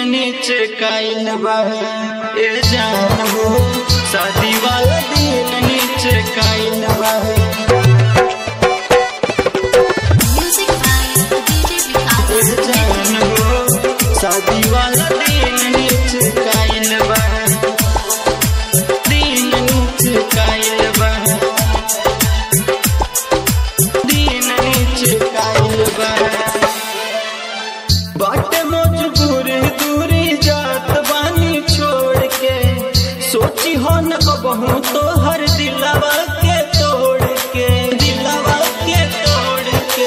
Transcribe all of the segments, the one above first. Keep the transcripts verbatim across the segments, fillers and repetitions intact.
नीचे काइल बा ए जान हो शादी वाला दिन नीचे काइल बा म्यूजिक बाय डीजे विकास ए जान हो शादी वाला दिन नीचे काइल बा दिन नीचे काइल बा दिन नीचे काइल बा बाटे मजबूरी दूरी जात बानी छोड़ के सोची हो न कबहू तो हर दिलवा के तोड़ के दिलवा के तोड़ के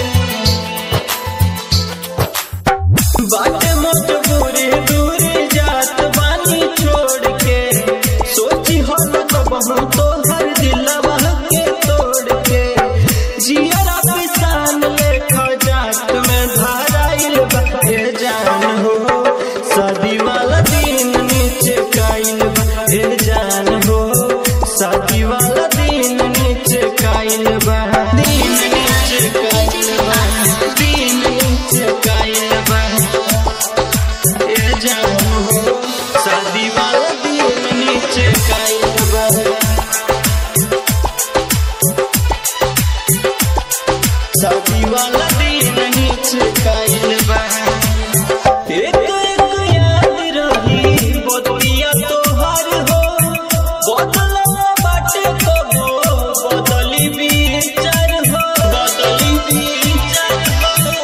बाटे मजबूरी दूरी जात बानी छोड़ के सोची हो न कबहू तो हर दिलवा के तोड़ के जियरा पिसान लेखा जात में धाराइल बा ए जान हो शादी वाला दिन नीचे काइल बा ए जान हो शादी वाला दिन नीचे काइल बा दिन नीचे काइल बा दिन नीचे काइल बा ए जान हो शादी वाला दिन नीचे काइल बा शादी वाला दिन नीचे काइल बा एक एक याद रही बतिया तोहार हो बदलवा बाटे कबो बदली विचार हो बदली विचार हो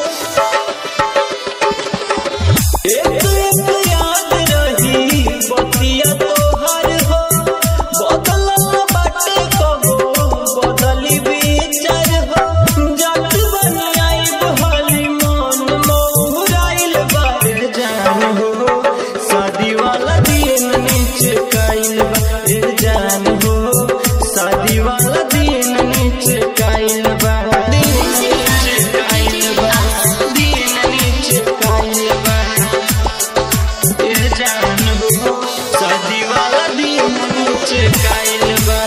एक एक याद रही बतिया तोहार हो बदलवा बाटे कबो बदली विचार हो जात बनी आइब हाली मन मोहराइल बा ए जान हो शादी वाला दिन नीचे काइल बा ए जान हो शादी वाला दिन नीचे काइल बा दिन नीचे काइल बा दिन नीचे काइल बा ए जान हो शादी वाला दिन नीचे काइल बा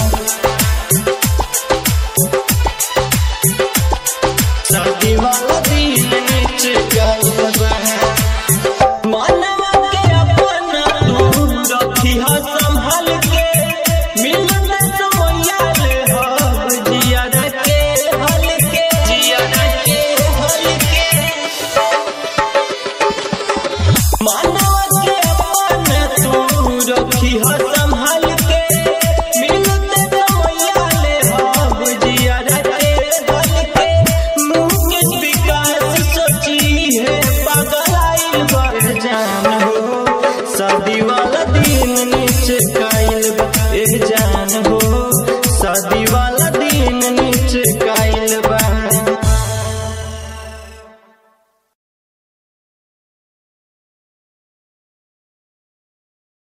शादी वाला दिन नीचे काइल बा मानवा के अपना तू रखिहा संभाल के मिलन समैया ले हब जिया के हल के जिया के हल के मानवा के अपना तू रखिहा संभाल के मिलन समैया ले हब जिया के हल के मुँह के विकास सोची है पागल आइल बा जान